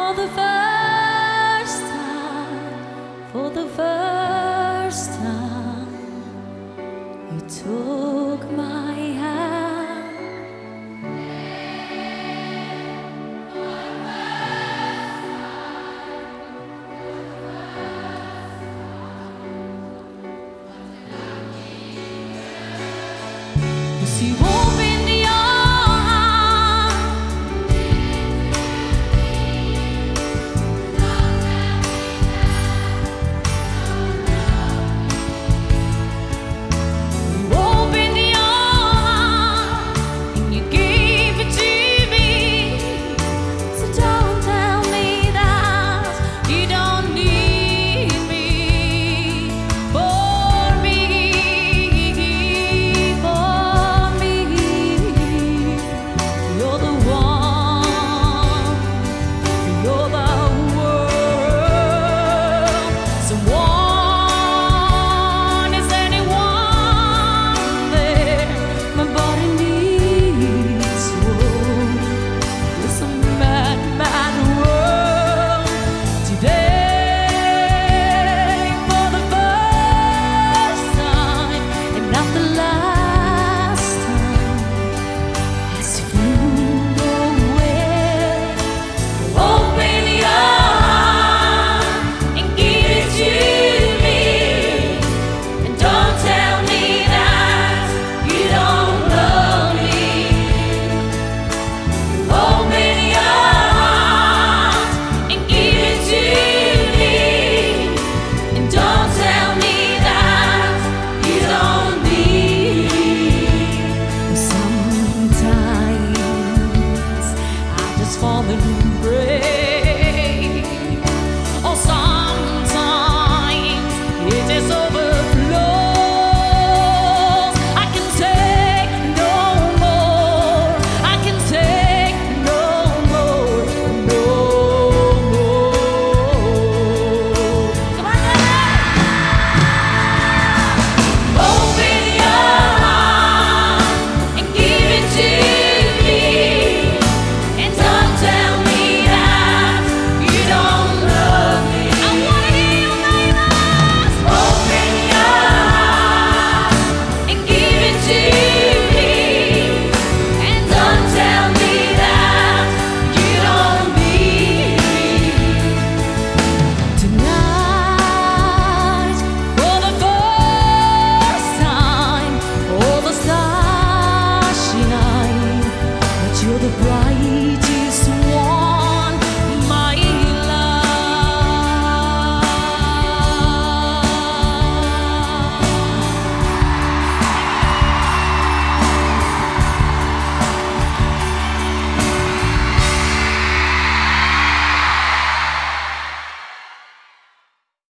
For the first time, you took my hand. You see hope in your heart. You opened your heart and you gave it to me. So don't tell me that you don't need me. For me, you're the one, you're the world. Someone, is anyone there? My body needs you. It's a mad, mad world today. For the first time and not the last time, as you flew away. Open your heart and give it to me, and don't tell me that you don't love me. Open your heart and give it to me, and don't tell me that you don't need me. Sometimes I just fall and pray.